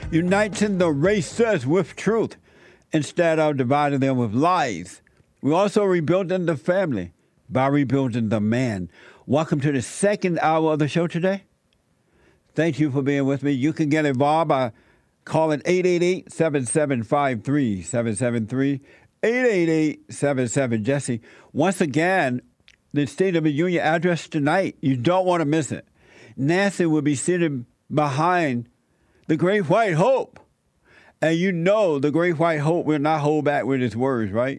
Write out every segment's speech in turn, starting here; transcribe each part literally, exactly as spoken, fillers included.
uniting the races with truth instead of dividing them with lies. We're also rebuilding the family by rebuilding the man. Welcome to the second hour of the show today. Thank you for being with me. You can get involved by calling eight eight eight, seven seven five, three seven seven three, eight eight eight, seven seven, Jesse. Once again, the State of the Union address tonight, you don't want to miss it. Nancy will be sitting behind the Great White Hope. And you know the Great White Hope will not hold back with his words, right?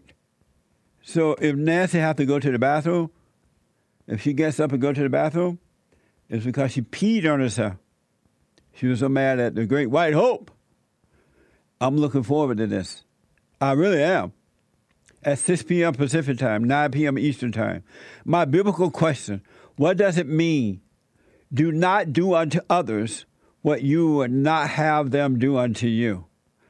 So if Nancy has to go to the bathroom, if she gets up and go to the bathroom, it's because she peed on herself. She was so mad at the Great White Hope. I'm looking forward to this. I really am. At six p.m. Pacific time, nine p.m. Eastern time. My biblical question, what does it mean? Do not do unto others what you would not have them do unto you.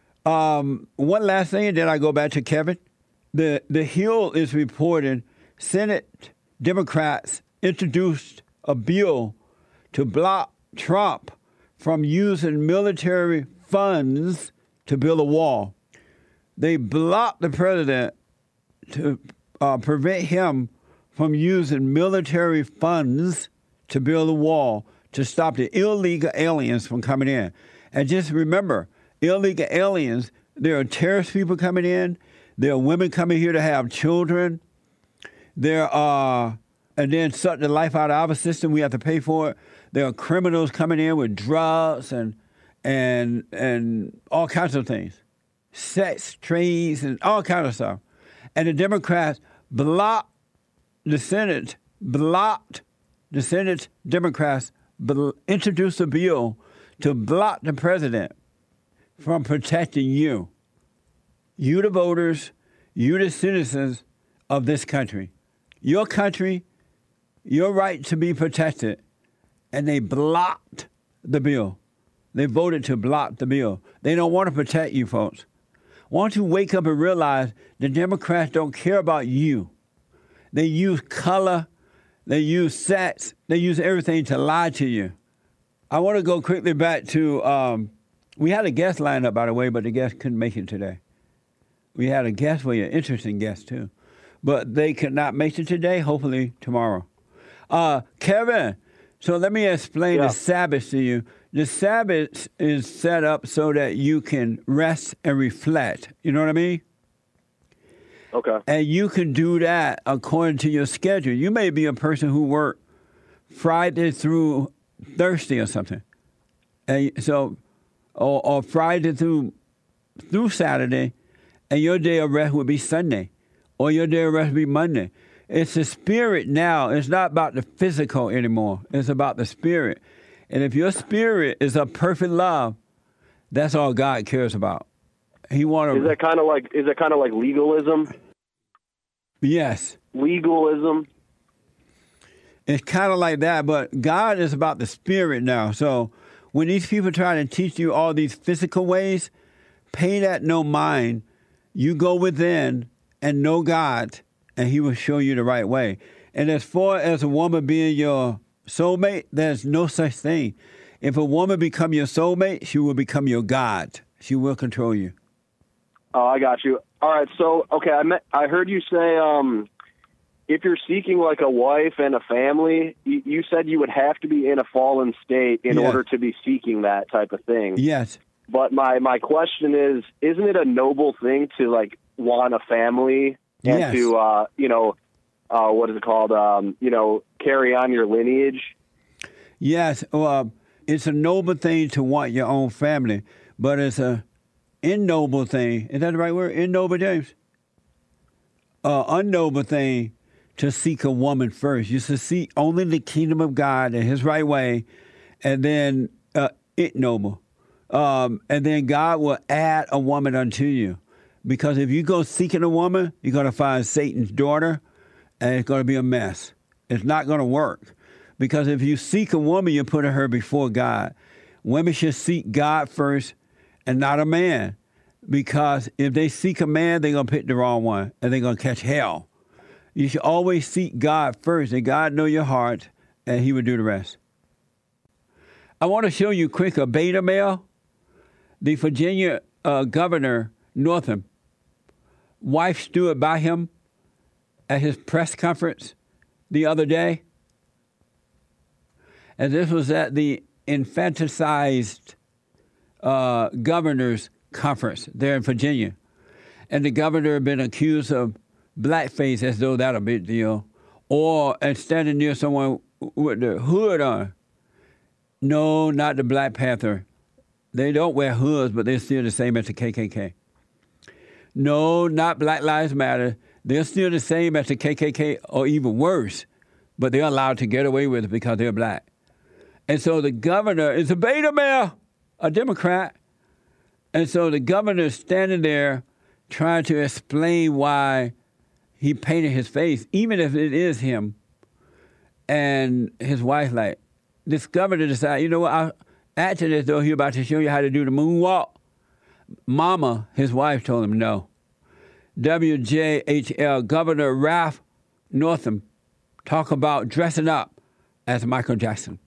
Um, one last thing, and then I go back to Kevin. The, the Hill is reporting Senate Democrats introduced a bill to block Trump from using military funds to build a wall. They blocked the president to uh, prevent him from using military funds to build a wall to stop the illegal aliens from coming in. And just remember, illegal aliens, there are terrorist people coming in, there are women coming here to have children, there are, and then suck the life out of our system, we have to pay for it. There are criminals coming in with drugs and and and all kinds of things, sex trades and all kinds of stuff. And the Democrats blocked the Senate, blocked the Senate Democrats bl- introduced a bill to block the president from protecting you. You the voters, you the citizens of this country. Your country, your right to be protected. And they blocked the bill. They voted to block the bill. They don't want to protect you, folks. Why don't you wake up and realize the Democrats don't care about you? They use color, they use sex, they use everything to lie to you. I want to go quickly back to, um, we had a guest lined up, by the way, but the guest couldn't make it today. We had a guest for you, an interesting guest, too. But they could not make it today, hopefully tomorrow. Uh, Kevin, so let me explain yeah. the Sabbath to you. The Sabbath is set up so that you can rest and reflect. You know what I mean? Okay. And you can do that according to your schedule. You may be a person who worked Friday through Thursday or something. And so, or, or Friday through through Saturday, and your day of rest would be Sunday, or your day of rest would be Monday. It's the spirit now. It's not about the physical anymore. It's about the spirit. And if your spirit is of perfect love, that's all God cares about. He want to. Is that kind of like? Is that kind of like legalism? Yes. Legalism. It's kind of like that, but God is about the spirit now. So when these people try to teach you all these physical ways, pay that no mind. You go within and know God, and He will show you the right way. And as far as a woman being your soulmate, there's no such thing. If a woman become your soulmate, she will become your God. She will control you. Oh, I got you. All right. So, okay, I met, I heard you say um, if you're seeking like a wife and a family, you, you said you would have to be in a fallen state in yes. order to be seeking that type of thing. Yes. But my, my question is, isn't it a noble thing to like want a family and yes. to, uh, you know, uh, what is it called? Um, you know, carry on your lineage? Yes. Well, it's a noble thing to want your own family, but it's a ignoble thing. Is that the right word? Ignoble, James? Uh, unnoble thing to seek a woman first. You should seek only the kingdom of God and His right way, and then uh, ignoble. Um, and then God will add a woman unto you. Because if you go seeking a woman, you're going to find Satan's daughter, and it's going to be a mess. It's not going to work. Because if you seek a woman, you're putting her before God. Women should seek God first and not a man. Because if they seek a man, they're going to pick the wrong one, and they're going to catch hell. You should always seek God first, and God know your heart, and He will do the rest. I want to show you quick a beta male. the Virginia uh, governor, Northam, wife stood by him at his press conference the other day. And this was at the infanticized uh, governor's conference there in Virginia. And the governor had been accused of blackface as though that a big deal, or and standing near someone with the hood on. No, not the Black Panther. They don't wear hoods, but they're still the same as the K K K. No, not Black Lives Matter. They're still the same as the K K K, or even worse, but they're allowed to get away with it because they're black. And so the governor is a beta male, a Democrat. And so the governor is standing there trying to explain why he painted his face, even if it is him. And his wife, like, this governor decided, you know what, I acted as though he was about to show you how to do the moonwalk. Mama, his wife, told him no. W J H L Governor Ralph Northam talk about dressing up as Michael Jackson.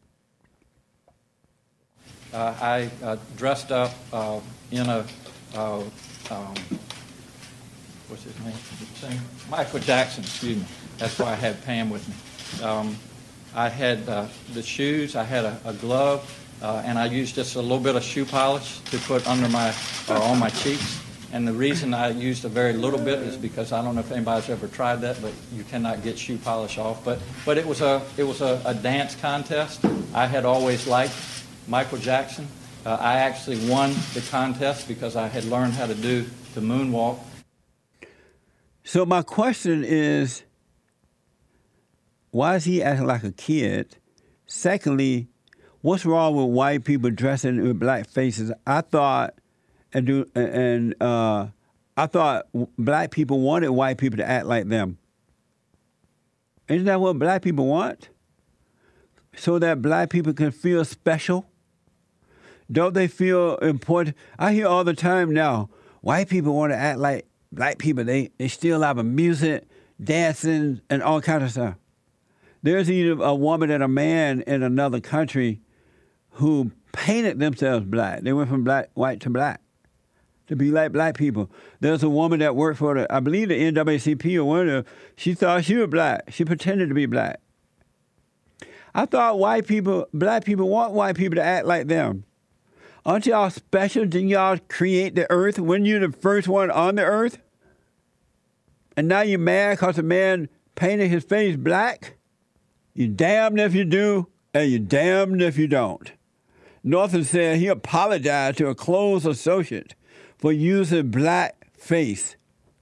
Uh, I uh, dressed up uh, in a, uh, um, what's his name? Singer? Michael Jackson, excuse me. That's why I had Pam with me. Um, I had uh, the shoes, I had a, a glove, uh, and I used just a little bit of shoe polish to put under my, uh, on my cheeks. And the reason I used a very little bit is because I don't know if anybody's ever tried that, but you cannot get shoe polish off. But but it was a it was a, a dance contest. I had always liked Michael Jackson. Uh, I actually won the contest because I had learned how to do the moonwalk. So my question is, why is he acting like a kid? Secondly, what's wrong with white people dressing with black faces? I thought, and do, and uh, I thought black people wanted white people to act like them. Isn't that what black people want? So that black people can feel special? Don't they feel important? I hear all the time now, white people want to act like black people. They, they still have a music, dancing, and all kinds of stuff. There's either a woman and a man in another country who painted themselves black. They went from black, white to black, to be like black people. There's a woman that worked for the, I believe the N double A C P or one of them, she thought she was black. She pretended to be black. I thought white people, black people want white people to act like them. Aren't y'all special? Didn't y'all create the earth? When you're the first one on the earth? And now you're mad because a man painted his face black? You're damned if you do, and you're damned if you don't. Northam said he apologized to a close associate for using black face.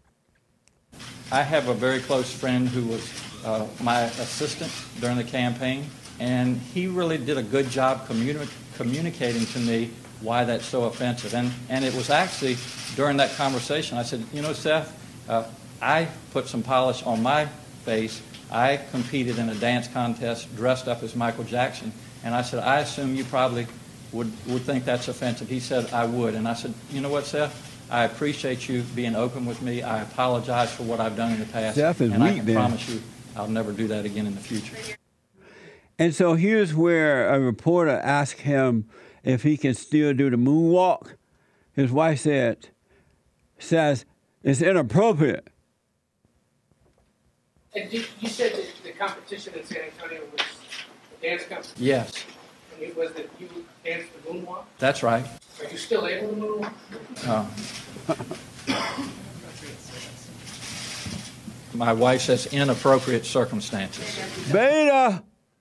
I have a very close friend who was uh, my assistant during the campaign, and he really did a good job communi- communicating to me why that's so offensive. And, and it was actually during that conversation, I said, you know, Seth, uh, I put some polish on my face. I competed in a dance contest dressed up as Michael Jackson, and I said, I assume you probably would, would think that's offensive. He said, I would. And I said, you know what, Seth? I appreciate you being open with me. I apologize for what I've done in the past. Seth is and weak, I can then. promise you I'll never do that again in the future. And so here's where a reporter asked him if he can still do the moonwalk. His wife said, says, it's inappropriate. And you, you said that the competition in San Antonio was a dance competition? Yes. And it was that you danced the moonwalk? That's right. Are you still able to moonwalk? Uh, my wife says inappropriate circumstances. Beta!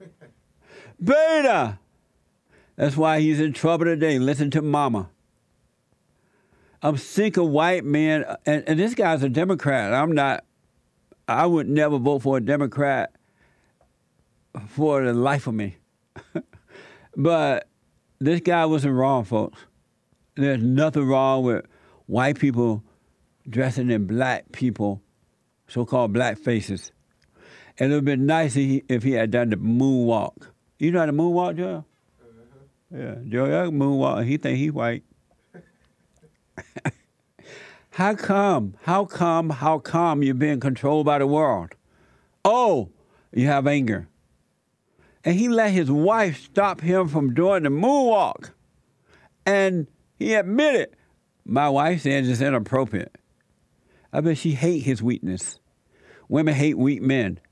Beta! That's why he's in trouble today. Listen to mama. I'm sick of white men, and, and this guy's a Democrat. I'm not, I would never vote for a Democrat for the life of me. But this guy wasn't wrong, folks. There's nothing wrong with white people dressing in black people, so-called black faces. And it would have been nice if he, if he had done the moonwalk. You know how to moonwalk, Joe? Uh-huh. Yeah, Joe, that moonwalk, he think he white. How come, how come, how come you're being controlled by the world? Oh, you have anger. And he let his wife stop him from doing the moonwalk. And He admitted, my wife says it's inappropriate. I bet she hate his weakness. Women hate weak men.